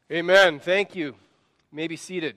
Amen. Thank you. You may be seated.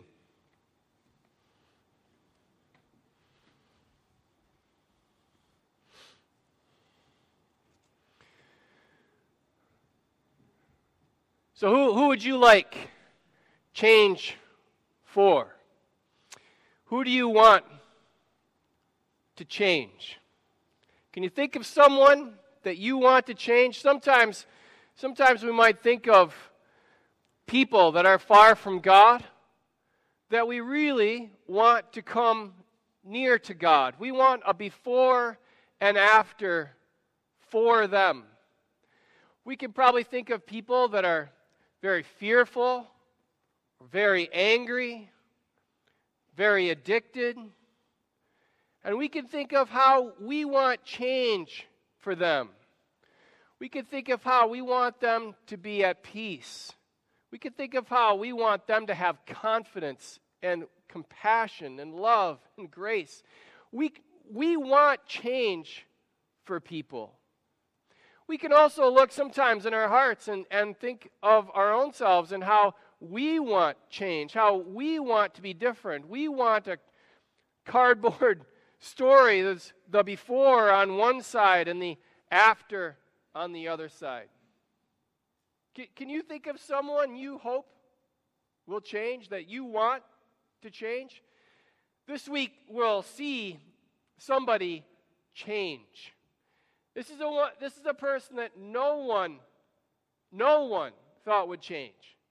So who would you like change for? Who do you want to change? Can you think of someone that you want to change? Sometimes we might think of people that are far from God that we really want to come near to God. We want a before and after for them. We can probably think of people that are very fearful, very angry, very addicted. And we can think of how we want change for them. We can think of how we want them to be at peace. We can think of how we want them to have confidence and compassion and love and grace. We want change for people. We can also look sometimes in our hearts and think of our own selves and how we want change, how we want to be different. We want a cardboard story that's the before on one side and the after on the other side. Can you think of someone you hope will change, that you want to change? This week we'll see somebody change. This is a person that no one thought would change.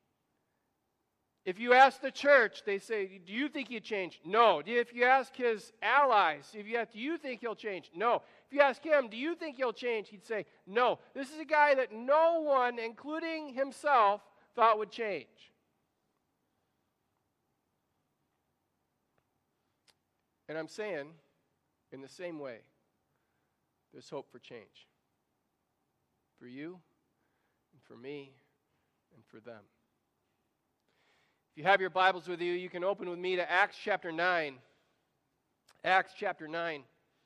If you ask the church, they say, do you think he'd change? No. If you ask his allies, do you think he'll change? No. If you ask him, do you think he'll change? He'd say, no. This is a guy that no one, including himself, thought would change. And I'm saying, in the same way, there's hope for change. For you, and for me, and for them. If you have your Bibles with you, you can open with me to Acts chapter 9. Acts chapter 9.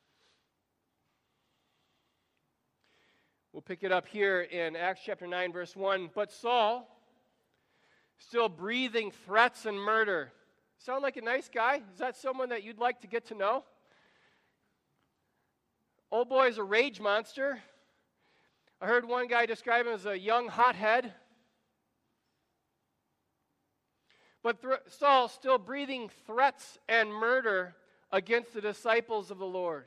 We'll pick it up here in Acts chapter 9, verse 1. But Saul, still breathing threats and murder. Sound like a nice guy? Is that someone that you'd like to get to know? Old boy is a rage monster. I heard one guy describe him as a young hothead. But Saul still breathing threats and murder against the disciples of the Lord.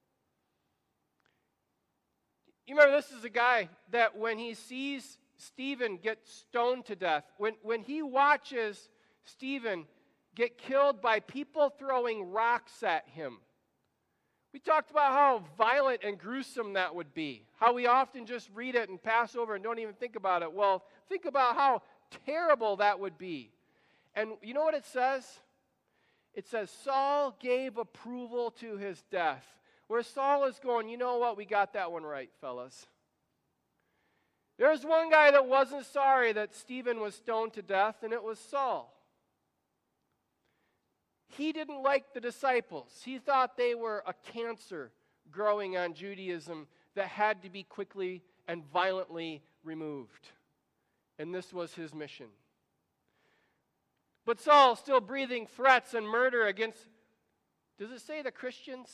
You remember, this is a guy that when he sees Stephen get stoned to death, when he watches Stephen get killed by people throwing rocks at him, we talked about how violent and gruesome that would be, how we often just read it and pass over and don't even think about it. Well, think about how terrible that would be. And you know what it says? It says Saul gave approval to his death. Where Saul is going, you know what? We got that one right, fellas. There's one guy that wasn't sorry that Stephen was stoned to death, and it was Saul. He didn't like the disciples. He thought they were a cancer growing on Judaism that had to be quickly and violently removed. And this was his mission. But Saul, still breathing threats and murder against, does it say the Christians?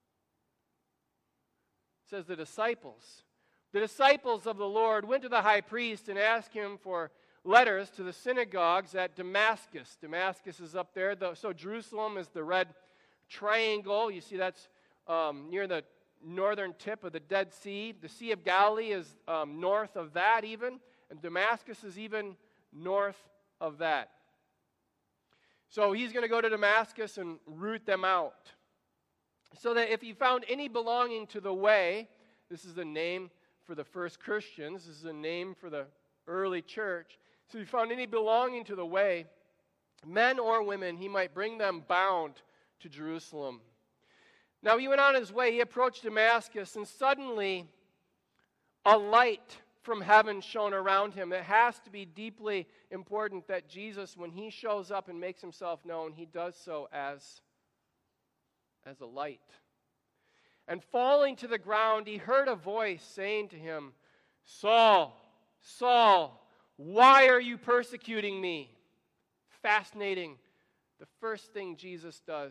It says the disciples. The disciples of the Lord went to the high priest and asked him for letters to the synagogues at Damascus. Damascus is up there. So Jerusalem is the red triangle. You see that's near the northern tip of the Dead Sea. The Sea of Galilee is north of that even. And Damascus is even north of that. So he's going to go to Damascus and root them out. So that if he found any belonging to the way, this is the name for the first Christians, this is a name for the early church. So if he found any belonging to the way, men or women, he might bring them bound to Jerusalem. Now he went on his way, he approached Damascus, and suddenly a light from heaven shone around him. It has to be deeply important that Jesus, when he shows up and makes himself known, he does so as a light. And falling to the ground, he heard a voice saying to him, Saul, Saul, why are you persecuting me? Fascinating. The first thing Jesus does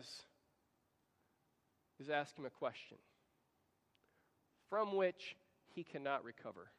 is ask him a question from which he cannot recover.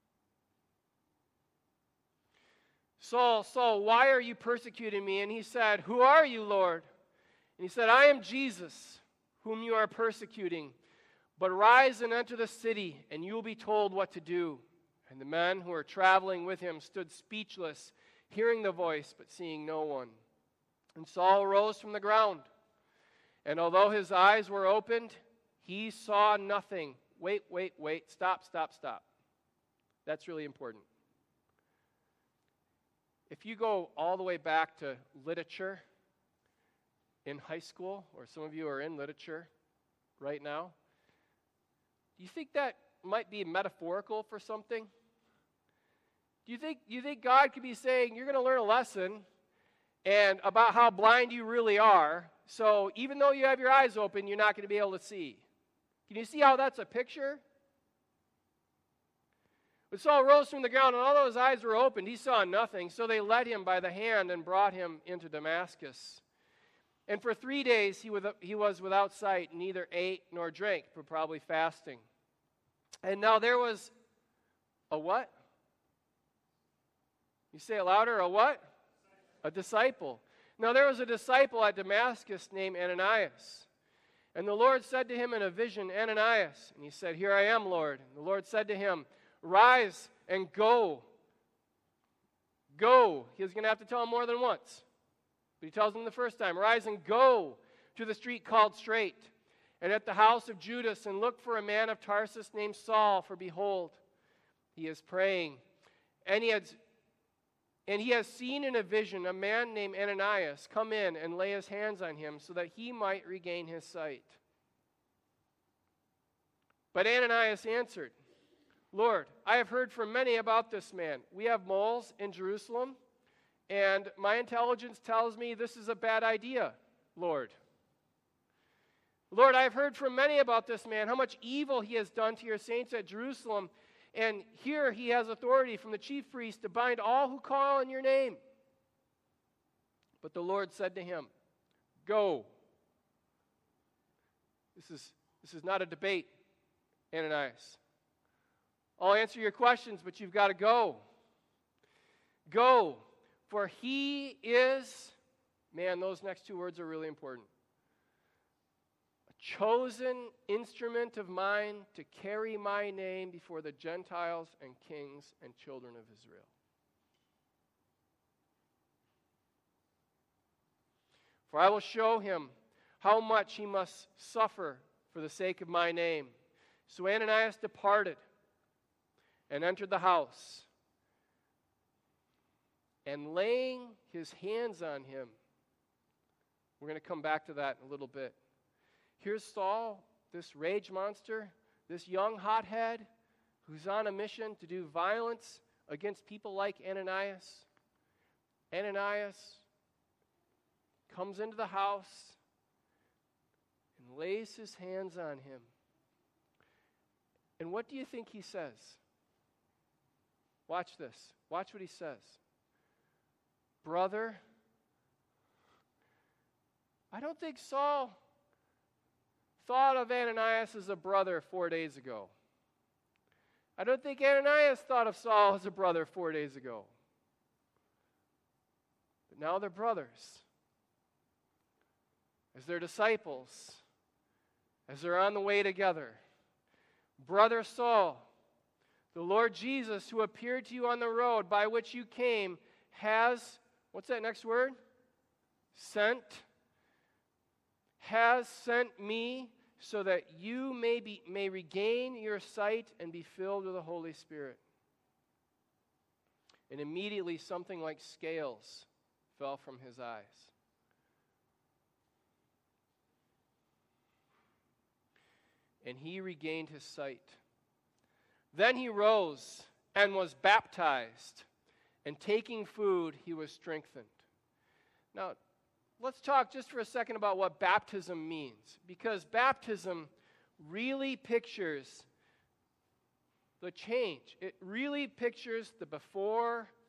Saul, Saul, why are you persecuting me? And he said, who are you, Lord? And he said, I am Jesus, whom you are persecuting. But rise and enter the city, and you will be told what to do. And the men who were traveling with him stood speechless, hearing the voice, but seeing no one. And Saul rose from the ground. And although his eyes were opened, he saw nothing. Wait. Stop. That's really important. If you go all the way back to literature in high school, or some of you are in literature right now, do you think that might be metaphorical for something? Do you think God could be saying, you're going to learn a lesson and about how blind you really are, so even though you have your eyes open, you're not going to be able to see? Can you see how that's a picture? When Saul rose from the ground, and although his eyes were opened, he saw nothing. So they led him by the hand and brought him into Damascus. And for 3 days he was without sight, neither ate nor drank, but probably fasting. And now there was a what? You say it louder, a what? A disciple. Now there was a disciple at Damascus named Ananias. And the Lord said to him in a vision, Ananias. And he said, here I am, Lord. And the Lord said to him, rise and go. Go. He was going to have to tell him more than once. But he tells him the first time, rise and go to the street called Straight, and at the house of Judas, and look for a man of Tarsus named Saul, for behold, he is praying. And he has seen in a vision a man named Ananias come in and lay his hands on him so that he might regain his sight. But Ananias answered, Lord, I have heard from many about this man. We have moles in Jerusalem, and my intelligence tells me this is a bad idea, Lord. Lord, I have heard from many about this man, how much evil he has done to your saints at Jerusalem, and here he has authority from the chief priest to bind all who call on your name. But the Lord said to him, go. This is not a debate, Ananias. I'll answer your questions, but you've got to go. Go, for he is, man, those next two words are really important. A chosen instrument of mine to carry my name before the Gentiles and kings and children of Israel. For I will show him how much he must suffer for the sake of my name. So Ananias departed and entered the house, and laying his hands on him. We're going to come back to that in a little bit. Here's Saul, this rage monster, this young hothead who's on a mission to do violence against people like Ananias. Ananias comes into the house and lays his hands on him. And what do you think he says? Watch this. Watch what he says. Brother, I don't think Saul thought of Ananias as a brother 4 days ago. I don't think Ananias thought of Saul as a brother 4 days ago. But now they're brothers. As they're disciples, as they're on the way together. Brother Saul, the Lord Jesus, who appeared to you on the road by which you came, has, what's that next word? Has sent me so that you may regain your sight and be filled with the Holy Spirit. And immediately something like scales fell from his eyes. And he regained his sight. Then he rose and was baptized, and taking food, he was strengthened. Now, let's talk just for a second about what baptism means, because baptism really pictures the change. It really pictures the before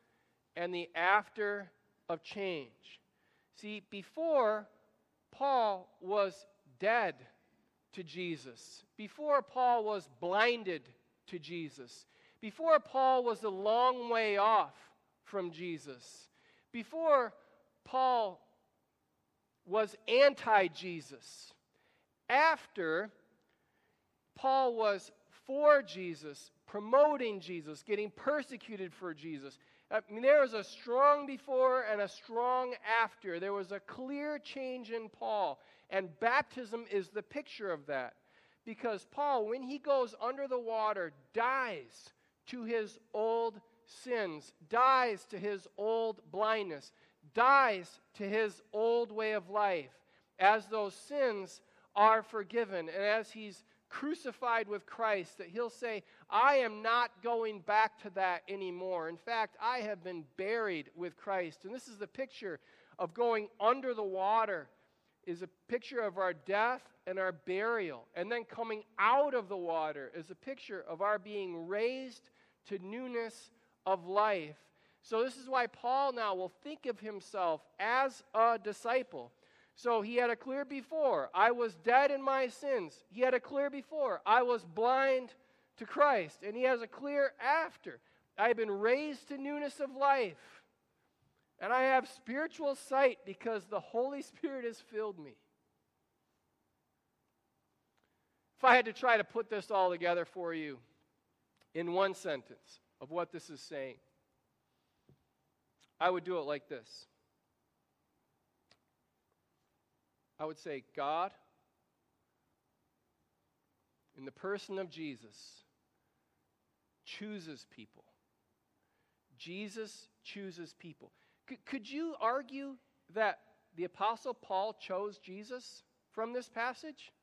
and the after of change. See, before, Paul was dead to Jesus. Before, Paul was blinded to Jesus. Before, Paul was a long way off from Jesus. Before, Paul was anti-Jesus. After, Paul was for Jesus, promoting Jesus, getting persecuted for Jesus. I mean, there was a strong before and a strong after. There was a clear change in Paul. And baptism is the picture of that. Because Paul, when he goes under the water, dies to his old sins, dies to his old blindness, dies to his old way of life, as those sins are forgiven, and as he's crucified with Christ, that he'll say, I am not going back to that anymore. In fact, I have been buried with Christ. And this is the picture of going under the water, is a picture of our death and our burial. And then coming out of the water is a picture of our being raised to newness of life. So this is why Paul now will think of himself as a disciple. So he had a clear before, I was dead in my sins. He had a clear before, I was blind to Christ. And he has a clear after, I have been raised to newness of life. And I have spiritual sight because the Holy Spirit has filled me. If I had to try to put this all together for you in one sentence of what this is saying, I would do it like this. I would say, God, in the person of Jesus, chooses people. Jesus chooses people. Could you argue that the Apostle Paul chose Jesus from this passage?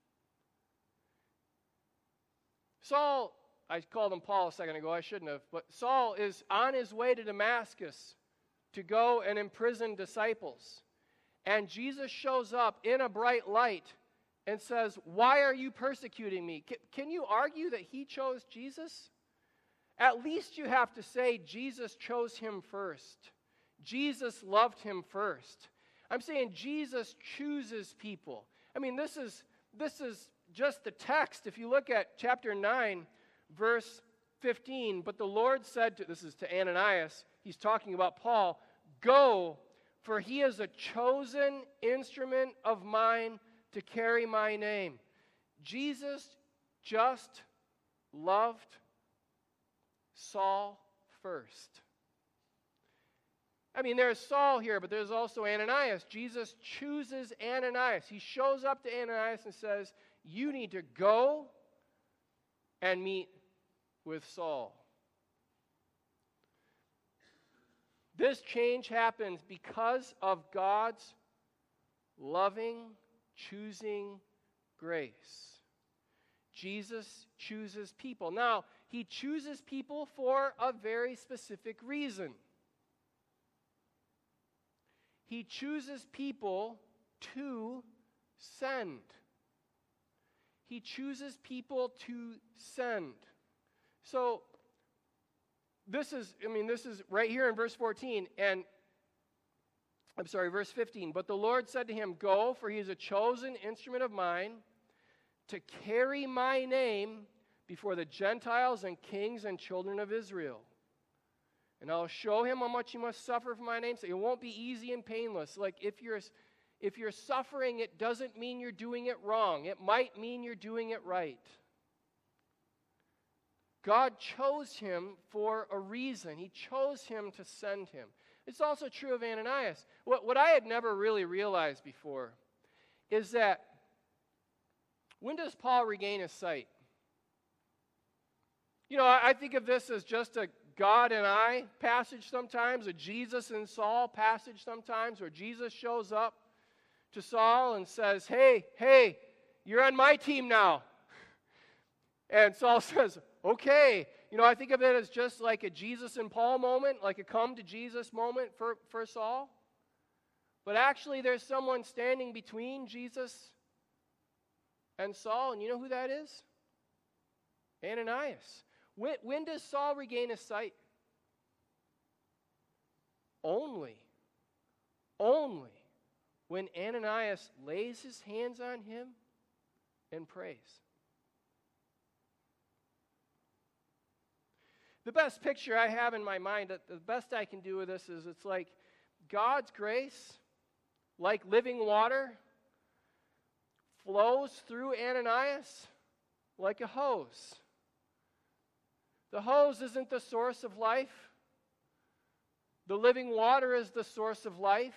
Saul, I called him Paul a second ago, I shouldn't have, but Saul is on his way to Damascus to go and imprison disciples. And Jesus shows up in a bright light and says, why are you persecuting me? Can you argue that he chose Jesus? At least you have to say Jesus chose him first. Jesus loved him first. I'm saying Jesus chooses people. I mean, this is just the text. If you look at chapter 9, verse 15, but the Lord said to, this is to Ananias, he's talking about Paul, go, for he is a chosen instrument of mine to carry my name. Jesus just loved Saul first. I mean, there's Saul here, but there's also Ananias. Jesus chooses Ananias. He shows up to Ananias and says, you need to go and meet with Saul. This change happens because of God's loving, choosing grace. Jesus chooses people. Now, he chooses people for a very specific reason. He chooses people to send. He chooses people to send. So, this is right here in verse 14, verse 15. But the Lord said to him, go, for he is a chosen instrument of mine to carry my name before the Gentiles and kings and children of Israel. And I'll show him how much he must suffer for my name's sake. It won't be easy and painless. Like if you're suffering, it doesn't mean you're doing it wrong. It might mean you're doing it right. God chose him for a reason. He chose him to send him. It's also true of Ananias. What I had never really realized before is that when does Paul regain his sight? You know, I think of this as just a God and I passage sometimes, a Jesus and Saul passage sometimes, where Jesus shows up to Saul and says, hey, you're on my team now. And Saul says, okay. You know, I think of it as just like a Jesus and Paul moment, like a come to Jesus moment for Saul. But actually there's someone standing between Jesus and Saul, and you know who that is? Ananias. When does Saul regain his sight? only when Ananias lays his hands on him and prays. The best picture I have in my mind, the best I can do with this is it's like God's grace, like living water, flows through Ananias like a hose. The hose isn't the source of life. The living water is the source of life.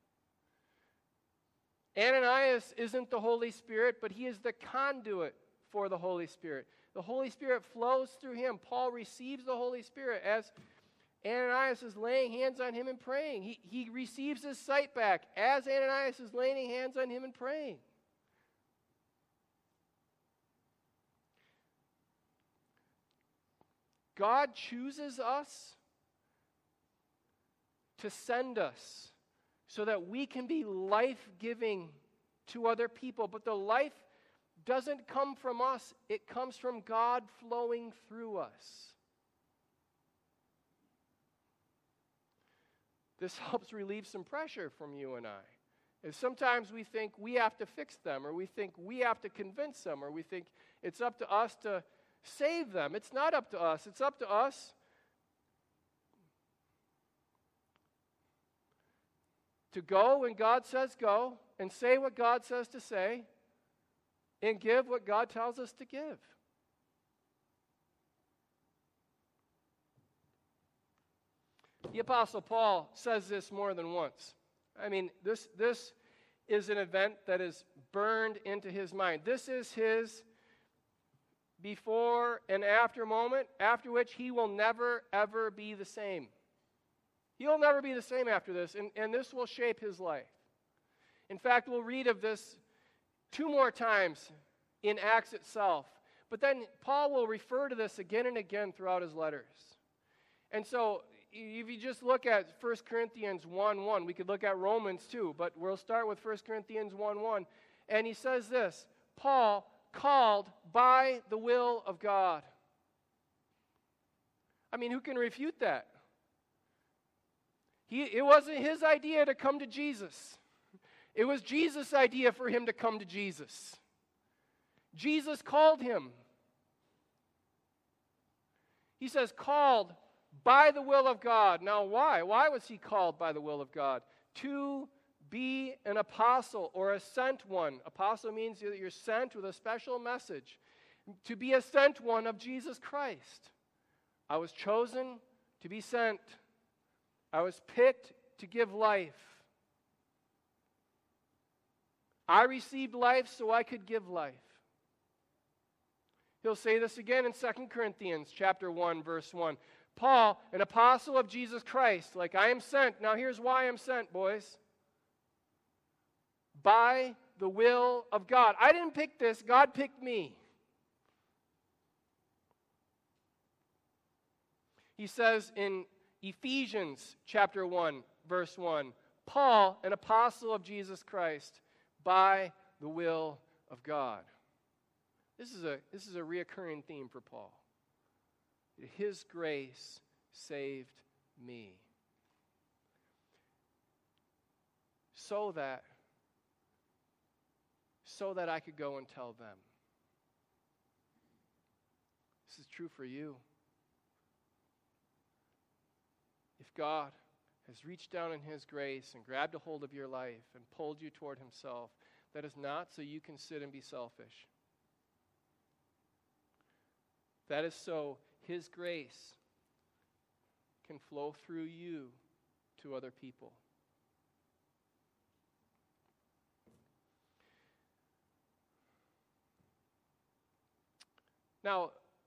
Ananias isn't the Holy Spirit, but he is the conduit for the Holy Spirit. The Holy Spirit flows through him. Paul receives the Holy Spirit as Ananias is laying hands on him and praying. He receives his sight back as Ananias is laying hands on him and praying. God chooses us to send us so that we can be life-giving to other people. But the life doesn't come from us. It comes from God flowing through us. This helps relieve some pressure from you and I. And sometimes we think we have to fix them, or we think we have to convince them, or we think it's up to us to save them. It's not up to us. It's up to us to go when God says go, and say what God says to say, and give what God tells us to give. The Apostle Paul says this more than once. I mean, this is an event that is burned into his mind. This is his before and after moment, after which he will never, ever be the same. He'll never be the same after this, and this will shape his life. In fact, we'll read of this 2 more times in Acts itself. But then Paul will refer to this again and again throughout his letters. And so if you just look at 1 Corinthians 1:1, we could look at Romans 2, but we'll start with 1 Corinthians 1:1. And he says this, Paul, called by the will of God. I mean, who can refute that? It wasn't his idea to come to Jesus. It was Jesus' idea for him to come to Jesus. Jesus called him. He says, called by the will of God. Now, why? Why was he called by the will of God? To be an apostle or a sent one. Apostle means that you're sent with a special message. To be a sent one of Jesus Christ. I was chosen to be sent. I was picked to give life. I received life so I could give life. He'll say this again in 2 Corinthians chapter 1, verse 1. Paul, an apostle of Jesus Christ, like I am sent. Now here's why I'm sent, boys. By the will of God. I didn't pick this. God picked me. He says in Ephesians chapter 1, verse 1, Paul, an apostle of Jesus Christ, by the will of God. This is a reoccurring theme for Paul. His grace saved me. So that I could go and tell them. This is true for you. If God has reached down in His grace and grabbed a hold of your life and pulled you toward Himself, that is not so you can sit and be selfish. That is so His grace can flow through you to other people. Now,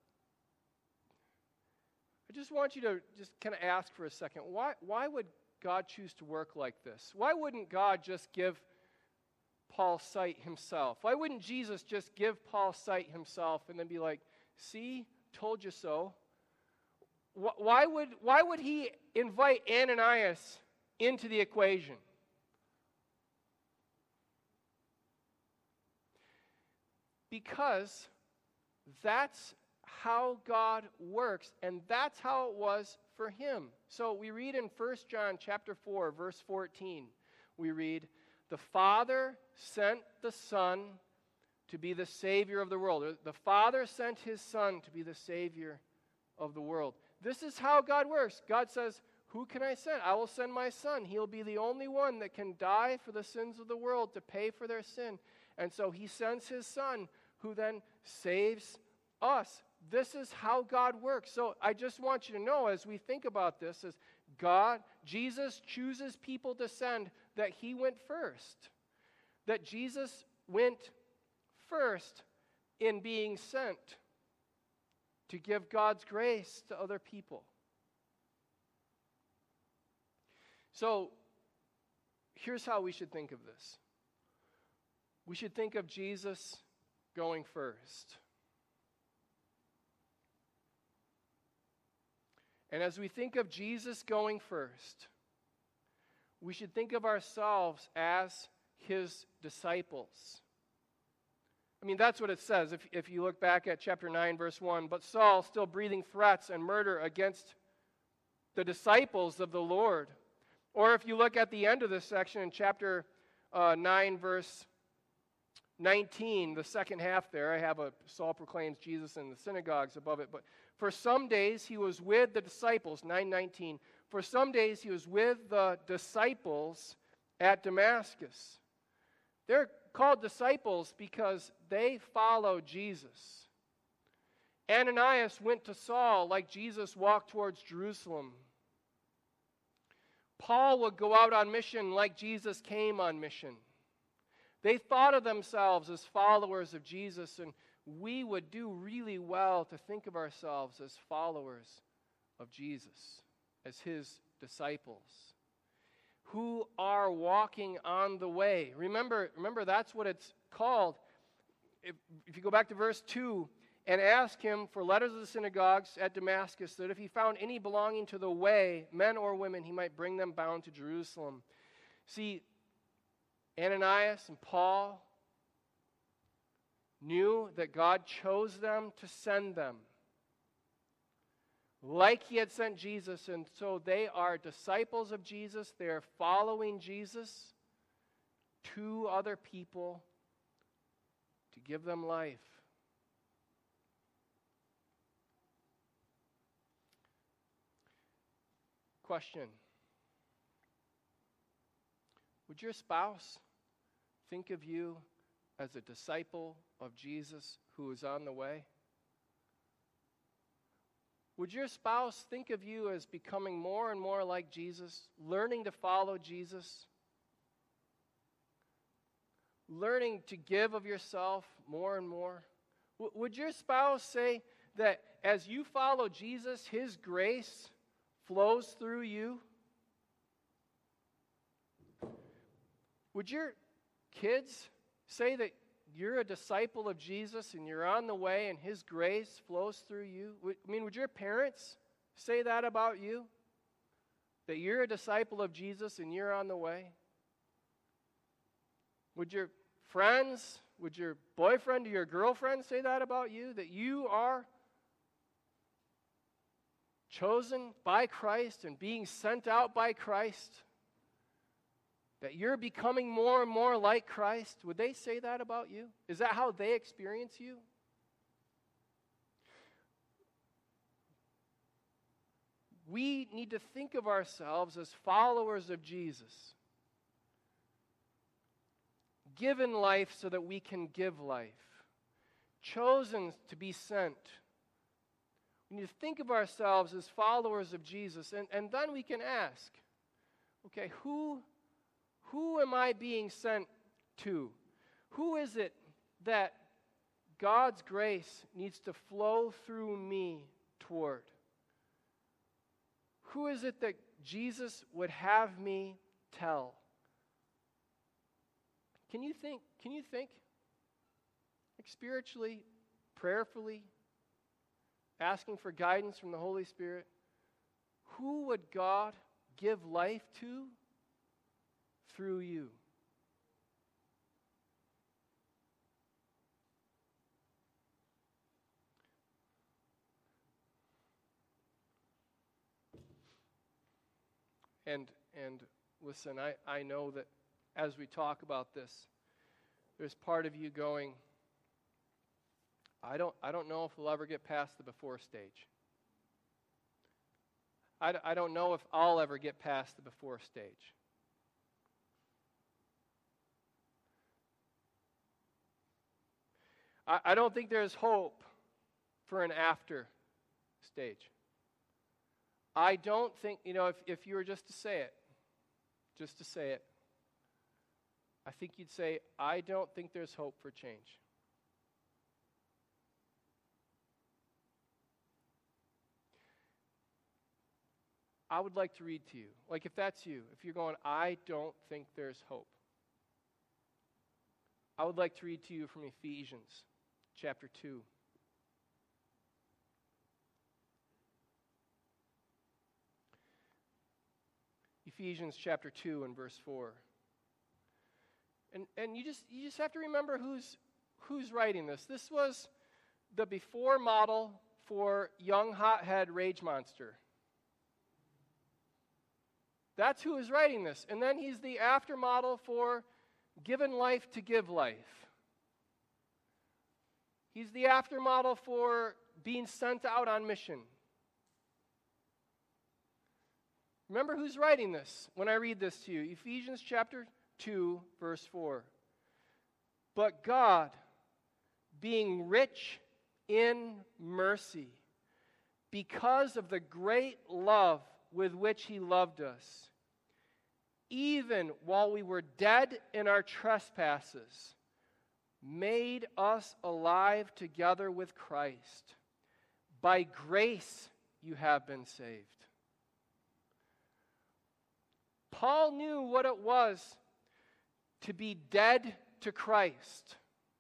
I just want you to just kind of ask for a second, why would God choose to work like this? Why wouldn't God just give Paul sight himself? Why wouldn't Jesus just give Paul sight himself and then be like, see, told you so? Why would he invite Ananias into the equation? Because that's how God works, and that's how it was for him. So we read in 1 John chapter 4, verse 14, we read, the Father sent the Son to be the Savior of the world. The Father sent his Son to be the Savior of the world. This is how God works. God says, who can I send? I will send my Son. He'll be the only one that can die for the sins of the world, to pay for their sin. And so he sends his Son, who then saves us. This is how God works. So I just want you to know, as we think about this, as Jesus chooses people to send, that he went first. That Jesus went first in being sent to give God's grace to other people. So here's how we should think of this. We should think of Jesus going first. And as we think of Jesus going first, we should think of ourselves as his disciples. I mean, that's what it says. If you look back at chapter 9, verse 1, but Saul, still breathing threats and murder against the disciples of the Lord. Or if you look at the end of this section in chapter 9, verse 19, the second half there, I have Saul proclaims Jesus in the synagogues above it. But for some days he was with the disciples, 9:19. For some days he was with the disciples at Damascus. They're called disciples because they follow Jesus. Ananias went to Saul like Jesus walked towards Jerusalem. Paul would go out on mission like Jesus came on mission. They thought of themselves as followers of Jesus, and we would do really well to think of ourselves as followers of Jesus, as his disciples, who are walking on the way. Remember that's what it's called. If you go back to verse 2, and ask him for letters of the synagogues at Damascus, that if he found any belonging to the way, men or women, he might bring them bound to Jerusalem. See, Ananias and Paul knew that God chose them to send them, like he had sent Jesus, and so they are disciples of Jesus. They are following Jesus to other people to give them life. Question. Would your spouse think of you as a disciple of Jesus who is on the way? Would your spouse think of you as becoming more and more like Jesus, learning to follow Jesus, learning to give of yourself more and more? Would your spouse say that as you follow Jesus, his grace flows through you? Would your kids say that you're a disciple of Jesus and you're on the way and his grace flows through you? Would your parents say that about you? That you're a disciple of Jesus and you're on the way? Would your friends, would your boyfriend or your girlfriend say that about you? That you are chosen by Christ and being sent out by Christ? That you're becoming more and more like Christ? Would they say that about you? Is that how they experience you? We need to think of ourselves as followers of Jesus, given life so that we can give life, chosen to be sent. We need to think of ourselves as followers of Jesus, and then we can ask, okay, who am I being sent to? Who is it that God's grace needs to flow through me toward? Who is it that Jesus would have me tell? Can you think? Like spiritually, prayerfully, asking for guidance from the Holy Spirit? Who would God give life to through you? And listen, I know that as we talk about this, there's part of you going, I don't know if we'll ever get past the before stage. I don't know if I'll ever get past the before stage. I don't think there's hope for an after stage. I don't think, if you were just to say it, I think you'd say, I don't think there's hope for change. I would like to read to you, like if that's you, if you're going, I don't think there's hope. I would like to read to you from Ephesians chapter 2. Ephesians chapter 2 and verse 4. And you just have to remember who's writing this. This was the before model for young hothead rage monster. That's who is writing this. And then he's the after model for given life to give life. He's the after model for being sent out on mission. Remember who's writing this when I read this to you. Ephesians chapter 2, verse 4. But God, being rich in mercy, because of the great love with which he loved us, even while we were dead in our trespasses, made us alive together with Christ. By grace you have been saved. Paul knew what it was to be dead to Christ.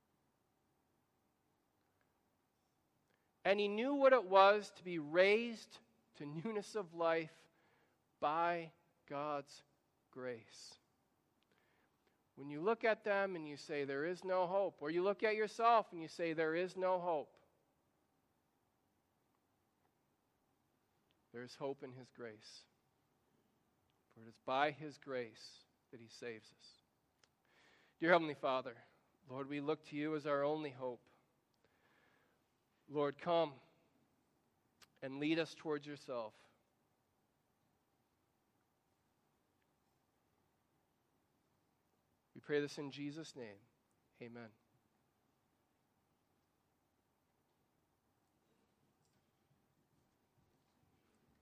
And he knew what it was to be raised to newness of life by God's grace. When you look at them and you say there is no hope, or you look at yourself and you say there is no hope, there is hope in his grace. For it is by his grace that he saves us. Dear Heavenly Father, Lord, we look to you as our only hope. Lord, come and lead us towards yourself. We pray this in Jesus' name. Amen.